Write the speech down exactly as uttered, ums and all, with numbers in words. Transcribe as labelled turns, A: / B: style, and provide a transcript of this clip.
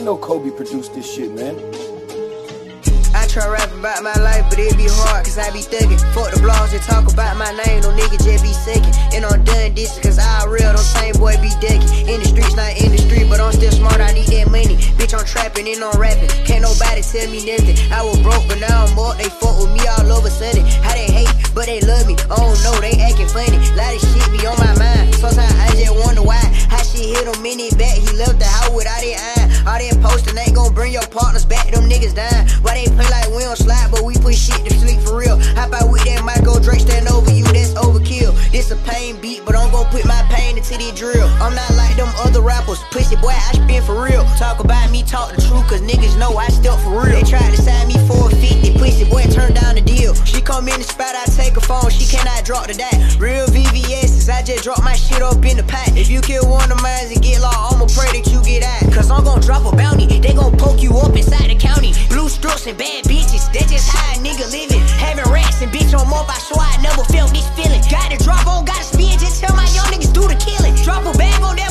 A: ain't no Kobe produced this shit, man.
B: I try rapping about my life, but it be hard, cause I be thuggin'. Fuck the blogs that talk about my name, no nigga just be suckin'. And I'm done this, cause I real, them same boy be duckin'. In the streets, not in the street, but I'm still smart, I need that money. Bitch, I'm trappin' and I'm rapping, can't nobody tell me nothing. I was broke, but now I'm up, they fuck with me all over sudden. How they hate, but they love me, I don't know, they actin' funny. Lot of shit be on my mind, sometimes I just wonder why. How shit hit him in his back, he left the house without it eye. All that postin' ain't gon' bring your partners back, them niggas dying. Why they play like we don't slide, but we put shit to sleep for real. Hop out with that Michael Drake, stand over you, that's overkill. This a pain beat, but I'm gon' put my pain into the drill. I'm not like them other rappers, pussy boy, I spin for real. Talk about me, talk the truth, cause niggas know I step for real. They tried to sign me for a fifty, pussy boy, turn down the deal. She come in the spot, I take her phone, she cannot drop the dot. Real V V S's, I just drop my shit up in the pot. If you kill one of mine and get lost, I'ma pray that you get out. Cause I'm gon' drop a bounty, they gon' poke you up inside the county. Blue strips and bad bitches, that's just how a nigga living. Having rats and bitch on up, I swear I never felt this feeling. Got to drop on, gotta spin, just tell my young niggas do the killing. Drop a bag on that.